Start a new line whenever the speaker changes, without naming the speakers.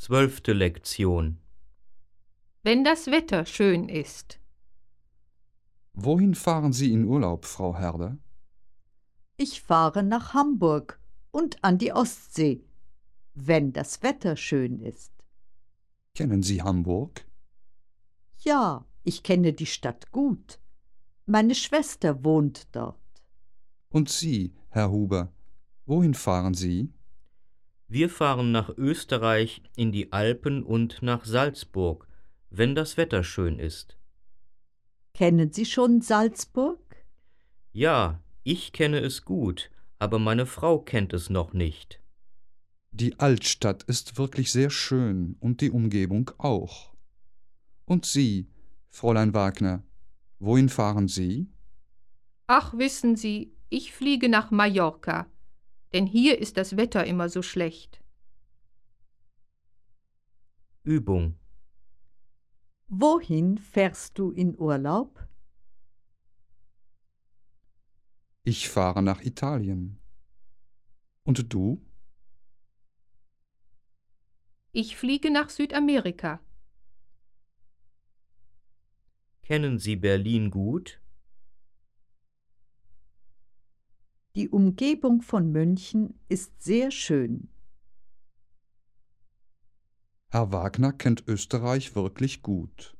12. Lektion.
Wenn das Wetter schön ist.
Wohin fahren Sie in Urlaub, Frau Herder?
Ich fahre nach Hamburg und an die Ostsee, wenn das Wetter schön ist.
Kennen Sie Hamburg?
Ja, ich kenne die Stadt gut. Meine Schwester wohnt dort.
Und Sie, Herr Huber, wohin fahren Sie?
Wir fahren nach Österreich in die Alpen und nach Salzburg, wenn das Wetter schön ist.
Kennen Sie schon Salzburg?
Ja, ich kenne es gut, aber meine Frau kennt es noch nicht.
Die Altstadt ist wirklich sehr schön und die Umgebung auch. Und Sie, Fräulein Wagner, wohin fahren Sie?
Ach, wissen Sie, ich fliege nach Mallorca, denn hier ist das Wetter immer so schlecht.
Übung.
Wohin fährst du in Urlaub?
Ich fahre nach Italien. Und du?
Ich fliege nach Südamerika.
Kennen Sie Berlin gut?
Die Umgebung von München ist sehr schön.
Herr Wagner kennt Österreich wirklich gut.